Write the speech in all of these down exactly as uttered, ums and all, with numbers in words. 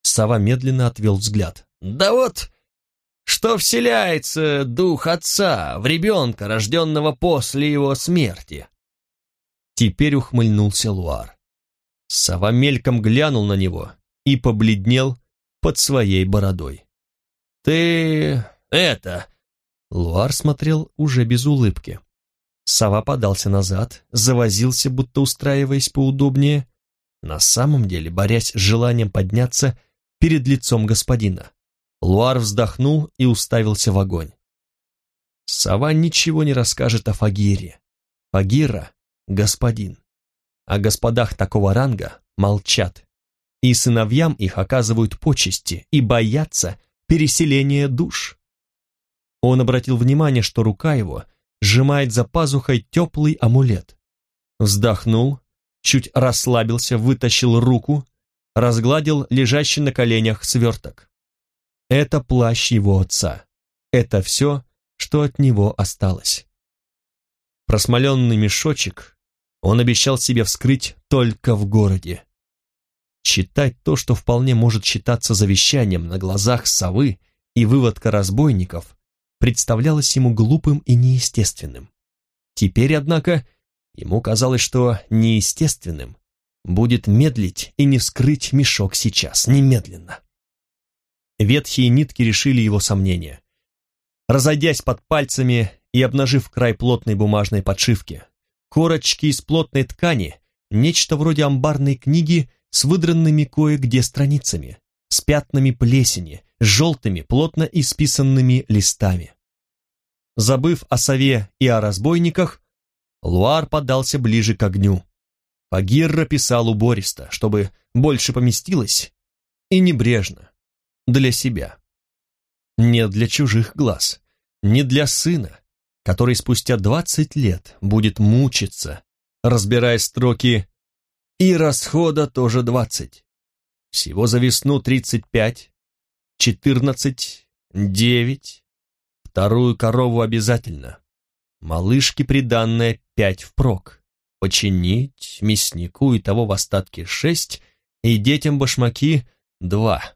Сова медленно отвел взгляд. «Да вот, что вселяется дух отца в ребенка, рожденного после его смерти». Теперь ухмыльнулся Луар. Сова мельком глянул на него и побледнел под своей бородой. «Ты... это...» Луар смотрел уже без улыбки. Сова подался назад, завозился, будто устраиваясь поудобнее, на самом деле борясь с желанием подняться перед лицом господина. Луар вздохнул и уставился в огонь. Сова ничего не расскажет о Фагире. Фагира — господин. О господах такого ранга молчат, и сыновьям их оказывают почести и боятся переселения душ. Он обратил внимание, что рука его сжимает за пазухой теплый амулет. Вздохнул, чуть расслабился, вытащил руку, разгладил лежащий на коленях сверток. Это плащ его отца. Это все, что от него осталось. Просмоленный мешочек он обещал себе вскрыть только в городе. Читать то, что вполне может считаться завещанием на глазах совы и выводка разбойников, представлялось ему глупым и неестественным. Теперь, однако, ему казалось, что неестественным будет медлить и не вскрыть мешок сейчас, немедленно. Ветхие нитки решили его сомнения. Разойдясь под пальцами и обнажив край плотной бумажной подшивки, корочки из плотной ткани, нечто вроде амбарной книги с выдранными кое-где страницами, с пятнами плесени, с желтыми, плотно исписанными листами. Забыв о сове и о разбойниках, Луар подался ближе к огню. Фагирра писал убористо, чтобы больше поместилось, и небрежно, для себя. Не для чужих глаз, не для сына, который спустя двадцать лет будет мучиться, разбирая строки «и расхода тоже двадцать». Всего за весну тридцать пять, четырнадцать, девять, вторую корову обязательно, малышке приданное пять впрок, починить, мяснику и того в остатке шесть, и детям башмаки два.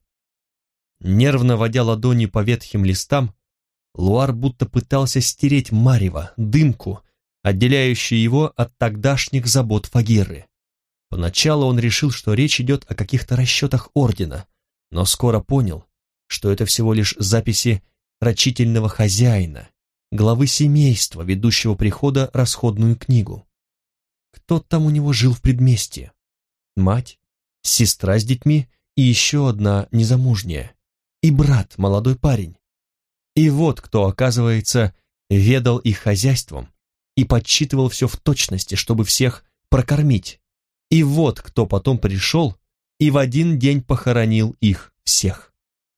Нервно водя ладони по ветхим листам, Луар будто пытался стереть марево, дымку, отделяющую его от тогдашних забот Фагирры. Поначалу он решил, что речь идет о каких-то расчетах ордена, но скоро понял, что это всего лишь записи рачительного хозяина, главы семейства, ведущего прихода расходную книгу. Кто там у него жил в предместье? Мать, сестра с детьми и еще одна незамужняя, и брат, молодой парень. И вот кто, оказывается, ведал их хозяйством и подсчитывал все в точности, чтобы всех прокормить. И вот кто потом пришел и в один день похоронил их всех.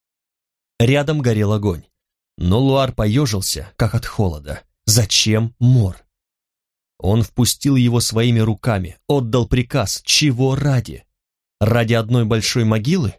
Рядом горел огонь, но Луар поежился, как от холода. Зачем мор? Он впустил его своими руками, отдал приказ, чего ради? Ради одной большой могилы?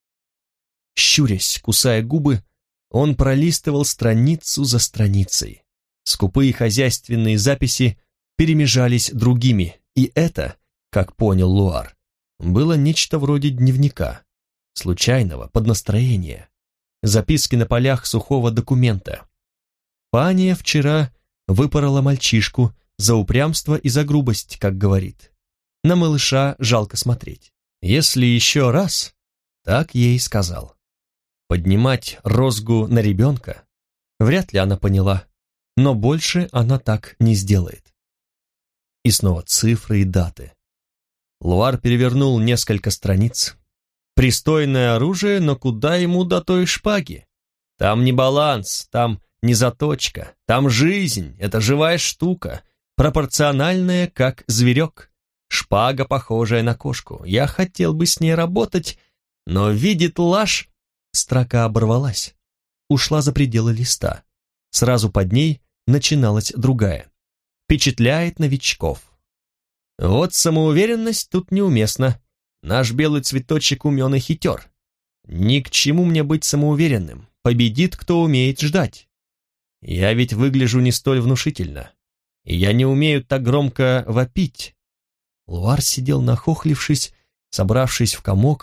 Щурясь, кусая губы, он пролистывал страницу за страницей. Скупые хозяйственные записи перемежались другими, и это, как понял Луар, было нечто вроде дневника, случайного, под настроение, записки на полях сухого документа. Пания вчера выпорола мальчишку за упрямство и за грубость, как говорит. На малыша жалко смотреть. Если еще раз, так ей сказал. Поднимать розгу на ребенка? Вряд ли она поняла, но больше она так не сделает. И снова цифры и даты. Луар перевернул несколько страниц. Пристойное оружие, но куда ему до той шпаги? Там не баланс, там не заточка, там жизнь, это живая штука, пропорциональная, как зверек. Шпага, похожая на кошку. Я хотел бы с ней работать, но видит лаж. Строка оборвалась, ушла за пределы листа. Сразу под ней начиналась другая. Впечатляет новичков. Вот самоуверенность тут неуместна. Наш белый цветочек умен и хитер. Ни к чему мне быть самоуверенным. Победит, кто умеет ждать. Я ведь выгляжу не столь внушительно. И я не умею так громко вопить. Луар сидел нахохлившись, собравшись в комок,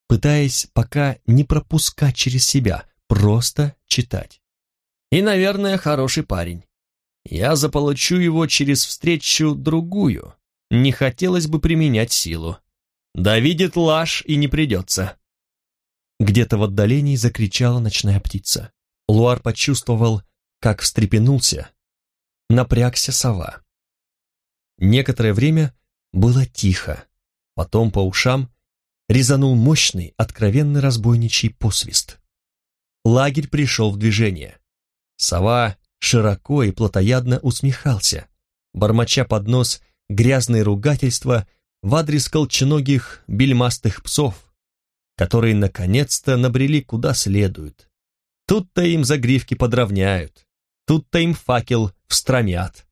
пытаясь пока не пропускать через себя, просто читать. И, наверное, хороший парень. Я заполучу его через встречу другую. Не хотелось бы применять силу. Да видит ложь и не придется. Где-то в отдалении закричала ночная птица. Луар почувствовал, как встрепенулся, напрягся сова. Некоторое время было тихо, потом по ушам резанул мощный, откровенный разбойничий посвист. Лагерь пришел в движение. Сова широко и плотоядно усмехался, бормоча под нос грязные ругательства в адрес колченогих бельмастых псов, которые наконец-то набрели куда следует. Тут-то им загривки подровняют, тут-то им факел встромят.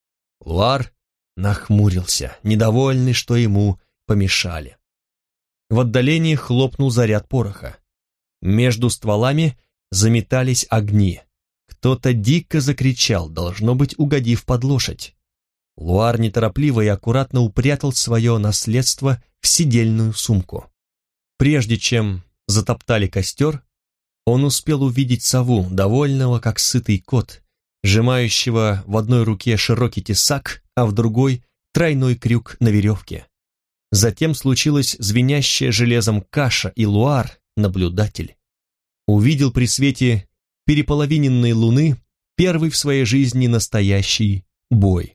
Луар нахмурился, недовольный, что ему помешали. В отдалении хлопнул заряд пороха. Между стволами заметались огни. Кто-то дико закричал, должно быть, угодив под лошадь. Луар неторопливо и аккуратно упрятал свое наследство в седельную сумку. Прежде чем затоптали костер, он успел увидеть сову, довольного, как сытый кот, сжимающего в одной руке широкий тесак, а в другой тройной крюк на веревке. Затем случилась звенящая железом каша, и Луар, наблюдатель, увидел при свете переполовиненной луны первый в своей жизни настоящий бой.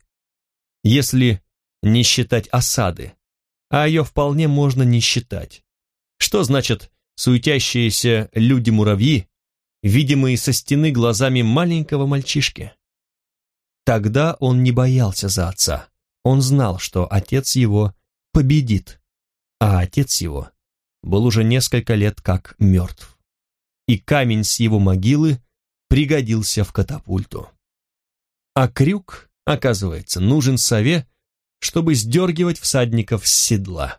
Если не считать осады, а ее вполне можно не считать. Что значит суетящиеся люди-муравьи, видимые со стены глазами маленького мальчишки? Тогда он не боялся за отца. Он знал, что отец его победит, а отец его был уже несколько лет как мертв. И камень с его могилы пригодился в катапульту. А крюк, оказывается, нужен сове, чтобы сдергивать всадников с седла.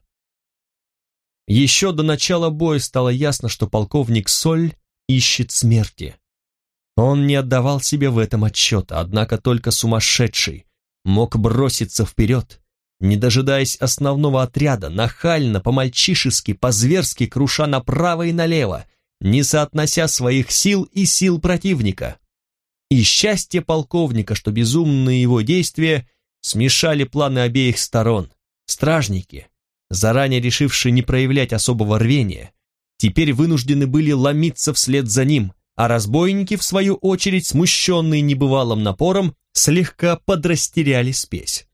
Еще до начала боя стало ясно, что полковник Соль ищет смерти. Он не отдавал себе в этом отчета, однако только сумасшедший мог броситься вперед, не дожидаясь основного отряда, нахально, по-мальчишески, по-зверски круша направо и налево, не соотнося своих сил и сил противника. И счастье полковника, что безумные его действия смешали планы обеих сторон. Стражники, заранее решившие не проявлять особого рвения, теперь вынуждены были ломиться вслед за ним, а разбойники, в свою очередь, смущенные небывалым напором, слегка подрастеряли спесь.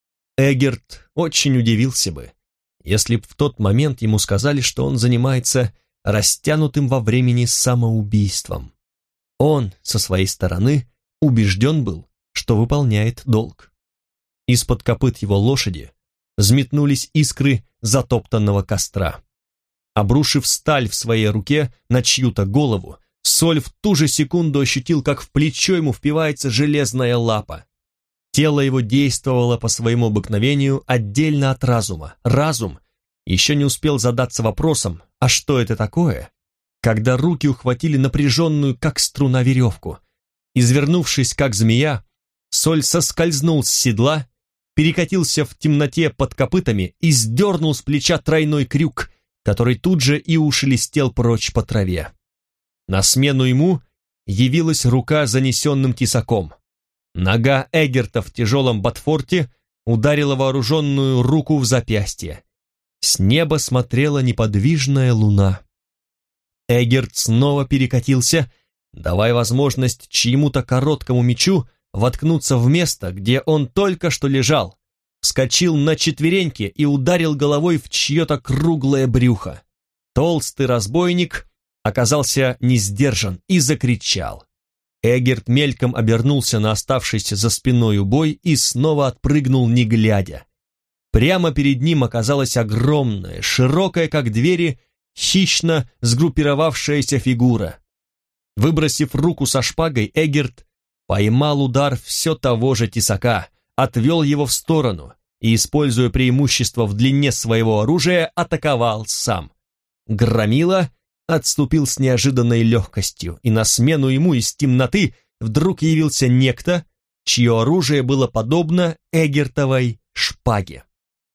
Эгерт очень удивился бы, если б в тот момент ему сказали, что он занимается растянутым во времени самоубийством. Он, со своей стороны, убежден был, что выполняет долг. Из-под копыт его лошади взметнулись искры затоптанного костра. Обрушив сталь в своей руке на чью-то голову, Соль в ту же секунду ощутил, как в плечо ему впивается железная лапа. Тело его действовало по своему обыкновению отдельно от разума. Разум еще не успел задаться вопросом, а что это такое, когда руки ухватили напряженную, как струна, веревку. Извернувшись, как змея, Соль соскользнул с седла, перекатился в темноте под копытами и сдернул с плеча тройной крюк, который тут же и ушелестел прочь по траве. На смену ему явилась рука с занесенным тесаком. Нога Эгерта в тяжелом ботфорте ударила вооруженную руку в запястье. С неба смотрела неподвижная луна. Эгерт снова перекатился, давая возможность чьему-то короткому мечу воткнуться в место, где он только что лежал, вскочил на четвереньки и ударил головой в чье-то круглое брюхо. Толстый разбойник оказался не сдержан и закричал. Эгерт мельком обернулся на оставшийся за спиной убой и снова отпрыгнул, не глядя. Прямо перед ним оказалась огромная, широкая, как двери, хищно сгруппировавшаяся фигура. Выбросив руку со шпагой, Эгерт поймал удар все того же тесака, отвел его в сторону и, используя преимущество в длине своего оружия, атаковал сам. Громила отступил с неожиданной легкостью, и на смену ему из темноты вдруг явился некто, чье оружие было подобно Эгертовой шпаге.